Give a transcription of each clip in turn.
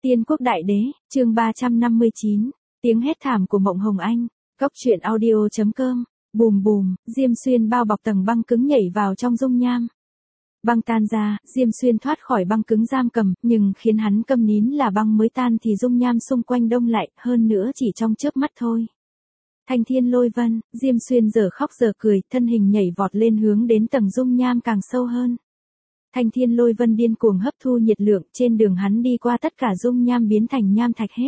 Tiên quốc đại đế, chương 359, tiếng hét thảm của Mộng Hồng Anh, Cốc truyện audio.com, bùm bùm, Diêm Xuyên bao bọc tầng băng cứng nhảy vào trong dung nham. Băng tan ra, Diêm Xuyên thoát khỏi băng cứng giam cầm, nhưng khiến hắn câm nín là băng mới tan thì dung nham xung quanh đông lại, hơn nữa chỉ trong chớp mắt thôi. Thanh thiên lôi vân, Diêm Xuyên giờ khóc giờ cười, thân hình nhảy vọt lên hướng đến tầng dung nham càng sâu hơn. Thanh thiên lôi vân điên cuồng hấp thu nhiệt lượng, trên đường hắn đi qua tất cả dung nham biến thành nham thạch hết.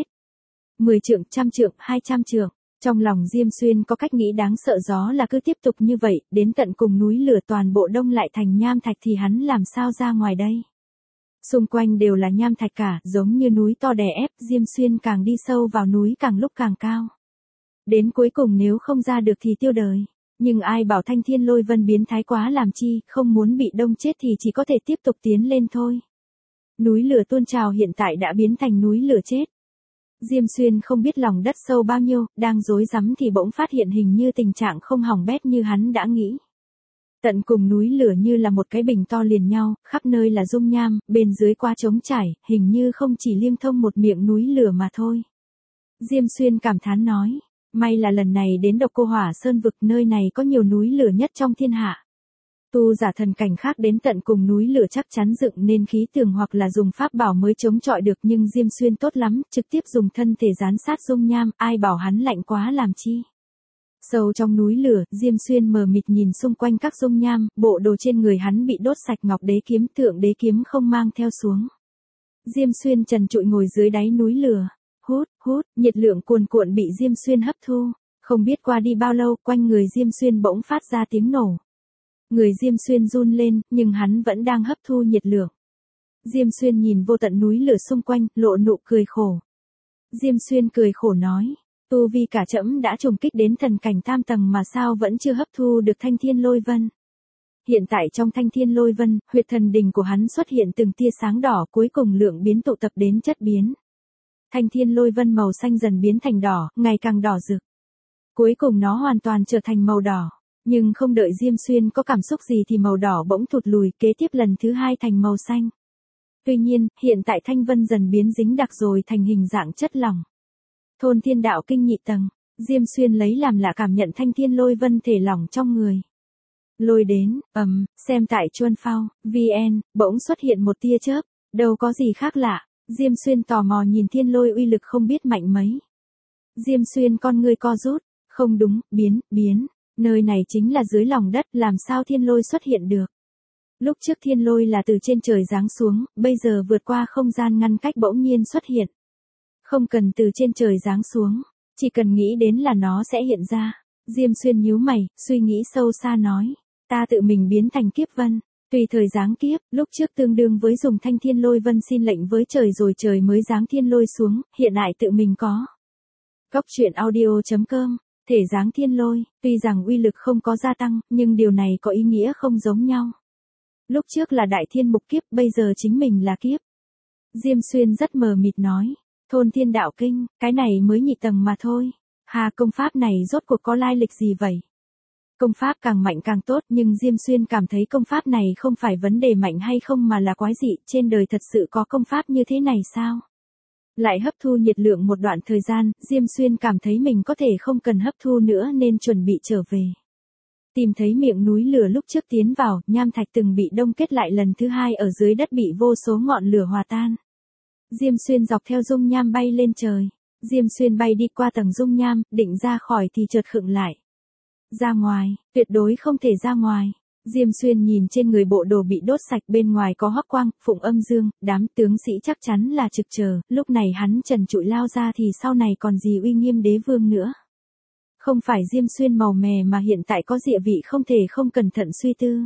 10 trượng, 100 trượng, 200 trượng. Trong lòng Diêm Xuyên có cách nghĩ đáng sợ, gió là cứ tiếp tục như vậy, đến tận cùng núi lửa toàn bộ đông lại thành nham thạch thì hắn làm sao ra ngoài đây. Xung quanh đều là nham thạch cả, giống như núi to đè ép, Diêm Xuyên càng đi sâu vào núi càng lúc càng cao. Đến cuối cùng nếu không ra được thì tiêu đời. Nhưng ai bảo thanh thiên lôi vân biến thái quá làm chi, không muốn bị đông chết thì chỉ có thể tiếp tục tiến lên thôi. Núi lửa tuôn trào hiện tại đã biến thành núi lửa chết. Diêm Xuyên không biết lòng đất sâu bao nhiêu, đang rối rắm thì bỗng phát hiện hình như tình trạng không hỏng bét như hắn đã nghĩ. Tận cùng núi lửa như là một cái bình to liền nhau, khắp nơi là dung nham, bên dưới quá trống trải, hình như không chỉ liêng thông một miệng núi lửa mà thôi. Diêm Xuyên cảm thán nói. May là lần này đến Độc Cô Hỏa Sơn vực, nơi này có nhiều núi lửa nhất trong thiên hạ. Tu giả thần cảnh khác đến tận cùng núi lửa chắc chắn dựng nên khí tường hoặc là dùng pháp bảo mới chống chọi được, nhưng Diêm Xuyên tốt lắm, trực tiếp dùng thân thể dán sát dung nham, ai bảo hắn lạnh quá làm chi. Sâu trong núi lửa, Diêm Xuyên mờ mịt nhìn xung quanh các dung nham, bộ đồ trên người hắn bị đốt sạch, ngọc đế kiếm, thượng đế kiếm không mang theo xuống. Diêm Xuyên trần trụi ngồi dưới đáy núi lửa. Hút, nhiệt lượng cuồn cuộn bị Diêm Xuyên hấp thu. Không biết qua đi bao lâu, quanh người Diêm Xuyên bỗng phát ra tiếng nổ. Người Diêm Xuyên run lên, nhưng hắn vẫn đang hấp thu nhiệt lượng. Diêm Xuyên nhìn vô tận núi lửa xung quanh, lộ nụ cười khổ. Diêm Xuyên cười khổ nói, tu vi cả trẫm đã trùng kích đến thần cảnh tam tầng mà sao vẫn chưa hấp thu được thanh thiên lôi vân. Hiện tại trong thanh thiên lôi vân, huyệt thần đình của hắn xuất hiện từng tia sáng đỏ, cuối cùng lượng biến tụ tập đến chất biến. Thanh thiên lôi vân màu xanh dần biến thành đỏ, ngày càng đỏ rực. Cuối cùng nó hoàn toàn trở thành màu đỏ. Nhưng không đợi Diêm Xuyên có cảm xúc gì thì màu đỏ bỗng thụt lùi, kế tiếp lần thứ hai thành màu xanh. Tuy nhiên, hiện tại thanh vân dần biến dính đặc rồi thành hình dạng chất lỏng. Thôn thiên đạo kinh nhị tầng, Diêm Xuyên lấy làm lạ cảm nhận thanh thiên lôi vân thể lỏng trong người. Lôi đến, xem tại Chuân Phao, VN, bỗng xuất hiện một tia chớp, đâu có gì khác lạ. Diêm Xuyên tò mò nhìn thiên lôi uy lực không biết mạnh mấy. Diêm Xuyên con ngươi co rút, không đúng, biến, nơi này chính là dưới lòng đất, làm sao thiên lôi xuất hiện được. Lúc trước thiên lôi là từ trên trời giáng xuống, bây giờ vượt qua không gian ngăn cách bỗng nhiên xuất hiện. Không cần từ trên trời giáng xuống, chỉ cần nghĩ đến là nó sẽ hiện ra. Diêm Xuyên nhíu mày, suy nghĩ sâu xa nói, ta tự mình biến thành kiếp vân. Tùy thời giáng kiếp, lúc trước tương đương với dùng thanh thiên lôi vân xin lệnh với trời rồi trời mới giáng thiên lôi xuống, hiện tại tự mình có. Cốc truyện audio.com, thể giáng thiên lôi, tuy rằng uy lực không có gia tăng, nhưng điều này có ý nghĩa không giống nhau. Lúc trước là đại thiên mục kiếp, bây giờ chính mình là kiếp. Diêm Xuyên rất mờ mịt nói, thôn thiên đạo kinh, cái này mới nhị tầng mà thôi. Hà, công pháp này rốt cuộc có lai lịch gì vậy? Công pháp càng mạnh càng tốt, nhưng Diêm Xuyên cảm thấy công pháp này không phải vấn đề mạnh hay không mà là quái dị, trên đời thật sự có công pháp như thế này sao? Lại hấp thu nhiệt lượng một đoạn thời gian, Diêm Xuyên cảm thấy mình có thể không cần hấp thu nữa nên chuẩn bị trở về. Tìm thấy miệng núi lửa lúc trước tiến vào, nham thạch từng bị đông kết lại lần thứ hai ở dưới đất bị vô số ngọn lửa hòa tan. Diêm Xuyên dọc theo dung nham bay lên trời. Diêm Xuyên bay đi qua tầng dung nham, định ra khỏi thì chợt khựng lại. Ra ngoài, tuyệt đối không thể ra ngoài. Diêm Xuyên nhìn trên người bộ đồ bị đốt sạch, bên ngoài có hoắc quang, phụng âm dương, đám tướng sĩ chắc chắn là trực chờ, lúc này hắn trần trụi lao ra thì sau này còn gì uy nghiêm đế vương nữa. Không phải Diêm Xuyên màu mè mà hiện tại có địa vị không thể không cẩn thận suy tư.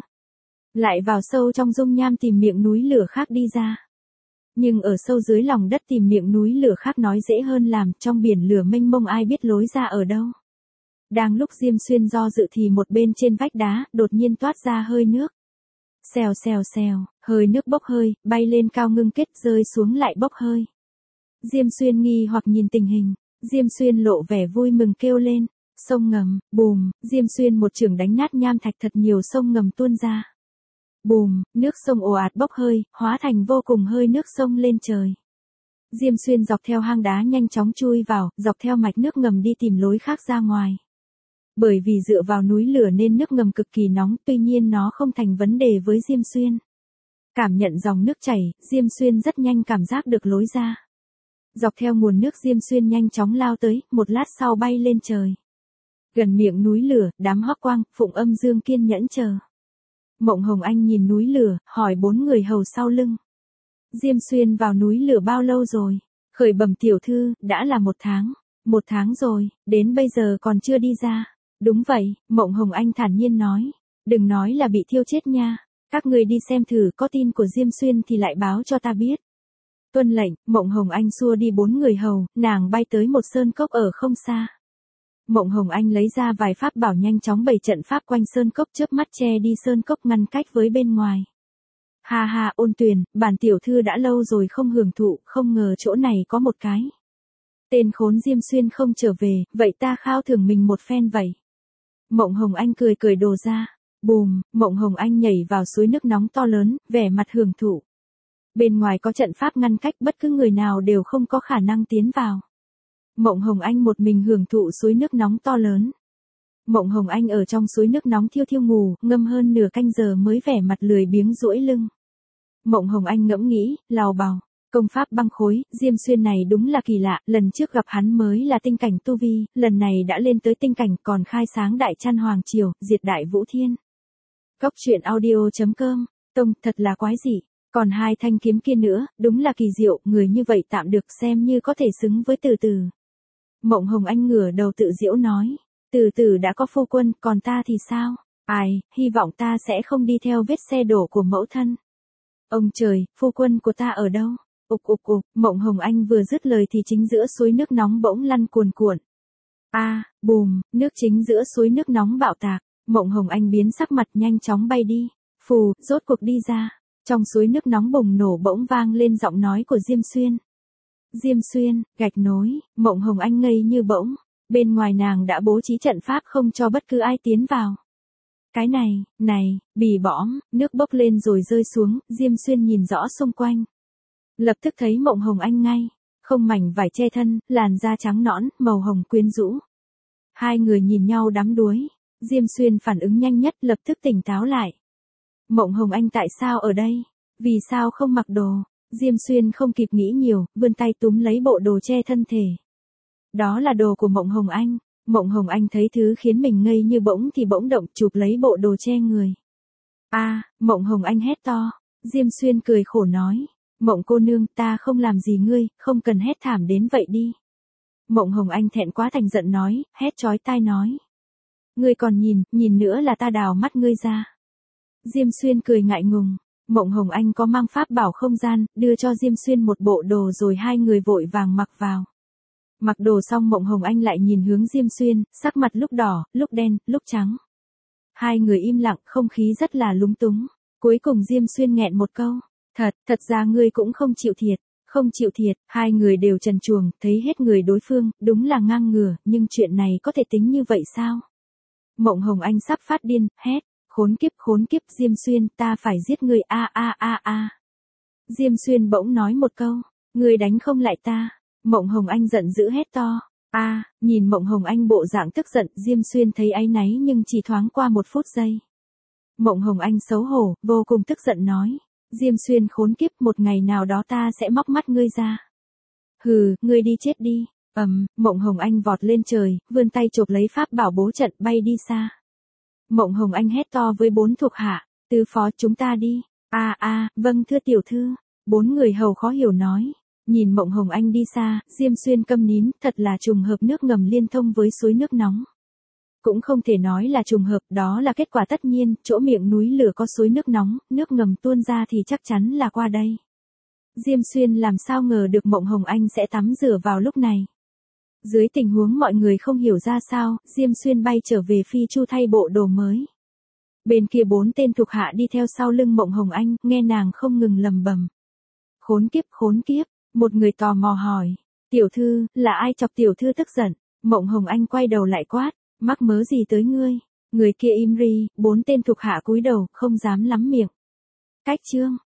Lại vào sâu trong dung nham tìm miệng núi lửa khác đi ra. Nhưng ở sâu dưới lòng đất tìm miệng núi lửa khác nói dễ hơn làm, trong biển lửa mênh mông ai biết lối ra ở đâu. Đang lúc Diêm Xuyên do dự thì một bên trên vách đá, đột nhiên toát ra hơi nước. Xèo xèo xèo, hơi nước bốc hơi, bay lên cao ngưng kết rơi xuống lại bốc hơi. Diêm Xuyên nghi hoặc nhìn tình hình, Diêm Xuyên lộ vẻ vui mừng kêu lên, sông ngầm, bùm, Diêm Xuyên một chưởng đánh nát nham thạch, thật nhiều sông ngầm tuôn ra. Bùm, nước sông ồ ạt bốc hơi, hóa thành vô cùng hơi nước sông lên trời. Diêm Xuyên dọc theo hang đá nhanh chóng chui vào, dọc theo mạch nước ngầm đi tìm lối khác ra ngoài. Bởi vì dựa vào núi lửa nên nước ngầm cực kỳ nóng, tuy nhiên nó không thành vấn đề với Diêm Xuyên. Cảm nhận dòng nước chảy, Diêm Xuyên rất nhanh cảm giác được lối ra. Dọc theo nguồn nước Diêm Xuyên nhanh chóng lao tới, một lát sau bay lên trời. Gần miệng núi lửa, đám Hoắc Quang, Phụng Âm Dương kiên nhẫn chờ. Mộng Hồng Anh nhìn núi lửa, hỏi 4 người hầu sau lưng. Diêm Xuyên vào núi lửa bao lâu rồi? Khởi bẩm tiểu thư, đã là 1 tháng. 1 tháng rồi, đến bây giờ còn chưa đi ra. Đúng vậy, Mộng Hồng Anh thản nhiên nói. Đừng nói là bị thiêu chết nha. Các người đi xem thử, có tin của Diêm Xuyên thì lại báo cho ta biết. Tuân lệnh, Mộng Hồng Anh xua đi 4 người hầu, nàng bay tới một sơn cốc ở không xa. Mộng Hồng Anh lấy ra vài pháp bảo nhanh chóng bày trận pháp quanh sơn cốc, chớp mắt che đi sơn cốc ngăn cách với bên ngoài. Ha ha, Ôn Tuyền, bản tiểu thư đã lâu rồi không hưởng thụ, không ngờ chỗ này có một cái. Tên khốn Diêm Xuyên không trở về, vậy ta khao thưởng mình một phen vậy. Mộng Hồng Anh cười cười đồ ra. Bùm, Mộng Hồng Anh nhảy vào suối nước nóng to lớn, vẻ mặt hưởng thụ. Bên ngoài có trận pháp ngăn cách, bất cứ người nào đều không có khả năng tiến vào. Mộng Hồng Anh một mình hưởng thụ suối nước nóng to lớn. Mộng Hồng Anh ở trong suối nước nóng thiêu thiêu ngủ, ngâm hơn nửa canh giờ mới vẻ mặt lười biếng duỗi lưng. Mộng Hồng Anh ngẫm nghĩ, lào bào, công pháp băng khối, Diêm Xuyên này đúng là kỳ lạ, lần trước gặp hắn mới là tinh cảnh tu vi, lần này đã lên tới tinh cảnh, còn khai sáng đại chăn hoàng triều, diệt đại vũ thiên. Cốc truyện audio.com, tông, thật là quái dị. Còn 2 thanh kiếm kia nữa, đúng là kỳ diệu, người như vậy tạm được xem như có thể xứng với Từ Từ. Mộng Hồng Anh ngửa đầu tự giễu nói, Từ Từ đã có phu quân, còn ta thì sao? Ai, hy vọng ta sẽ không đi theo vết xe đổ của mẫu thân. Ông trời, phu quân của ta ở đâu? Ục ục ục, Mộng Hồng Anh vừa dứt lời thì chính giữa suối nước nóng bỗng lăn cuồn cuộn. Bùm, nước chính giữa suối nước nóng bạo tạc, Mộng Hồng Anh biến sắc mặt nhanh chóng bay đi. Phù, rốt cuộc đi ra. Trong suối nước nóng bùng nổ bỗng vang lên giọng nói của Diêm Xuyên. Diêm Xuyên, gạch nối, Mộng Hồng Anh ngây như bỗng. Bên ngoài nàng đã bố trí trận pháp không cho bất cứ ai tiến vào. Cái này, bì bõm, nước bốc lên rồi rơi xuống, Diêm Xuyên nhìn rõ xung quanh. Lập tức thấy Mộng Hồng Anh ngay, không mảnh vải che thân, làn da trắng nõn, màu hồng quyến rũ. Hai người nhìn nhau đắm đuối, Diêm Xuyên phản ứng nhanh nhất lập tức tỉnh táo lại. Mộng Hồng Anh tại sao ở đây? Vì sao không mặc đồ? Diêm Xuyên không kịp nghĩ nhiều, vươn tay túm lấy bộ đồ che thân thể. Đó là đồ của Mộng Hồng Anh. Mộng Hồng Anh thấy thứ khiến mình ngây như bỗng thì bỗng động chụp lấy bộ đồ che người. Mộng Hồng Anh hét to. Diêm Xuyên cười khổ nói. Mộng cô nương, ta không làm gì ngươi, không cần hét thảm đến vậy đi. Mộng Hồng Anh thẹn quá thành giận nói, hét chói tai nói. Ngươi còn nhìn nữa là ta đào mắt ngươi ra. Diêm Xuyên cười ngại ngùng. Mộng Hồng Anh có mang pháp bảo không gian, đưa cho Diêm Xuyên một bộ đồ rồi hai người vội vàng mặc vào. Mặc đồ xong Mộng Hồng Anh lại nhìn hướng Diêm Xuyên, sắc mặt lúc đỏ, lúc đen, lúc trắng. Hai người im lặng, không khí rất là lúng túng. Cuối cùng Diêm Xuyên nghẹn một câu. Thật ra ngươi cũng không chịu thiệt, hai người đều trần truồng, thấy hết người đối phương, đúng là ngang ngửa, nhưng chuyện này có thể tính như vậy sao? Mộng Hồng Anh sắp phát điên, hét, khốn kiếp, Diêm Xuyên, ta phải giết ngươi Diêm Xuyên bỗng nói một câu, ngươi đánh không lại ta. Mộng Hồng Anh giận dữ hét to, nhìn Mộng Hồng Anh bộ dạng tức giận, Diêm Xuyên thấy áy náy nhưng chỉ thoáng qua 1 phút giây. Mộng Hồng Anh xấu hổ, vô cùng tức giận nói. Diêm Xuyên khốn kiếp, một ngày nào đó ta sẽ móc mắt ngươi ra. Hừ, ngươi đi chết đi. Mộng Hồng Anh vọt lên trời, vươn tay chộp lấy pháp bảo bố trận bay đi xa. Mộng Hồng Anh hét to với 4 thuộc hạ, tứ phó chúng ta đi. Vâng thưa tiểu thư. 4 người hầu khó hiểu nói. Nhìn Mộng Hồng Anh đi xa, Diêm Xuyên câm nín, thật là trùng hợp nước ngầm liên thông với suối nước nóng. Cũng không thể nói là trùng hợp, đó là kết quả tất nhiên, chỗ miệng núi lửa có suối nước nóng, nước ngầm tuôn ra thì chắc chắn là qua đây. Diêm Xuyên làm sao ngờ được Mộng Hồng Anh sẽ tắm rửa vào lúc này. Dưới tình huống mọi người không hiểu ra sao, Diêm Xuyên bay trở về Phi Chu thay bộ đồ mới. Bên kia 4 tên thuộc hạ đi theo sau lưng Mộng Hồng Anh, nghe nàng không ngừng lầm bầm. Khốn kiếp, một người tò mò hỏi. Tiểu thư, là ai chọc tiểu thư tức giận? Mộng Hồng Anh quay đầu lại quát. Mắc mớ gì tới ngươi? Người kia im ri, 4 tên thuộc hạ cúi đầu, không dám lắm miệng. Cách chương.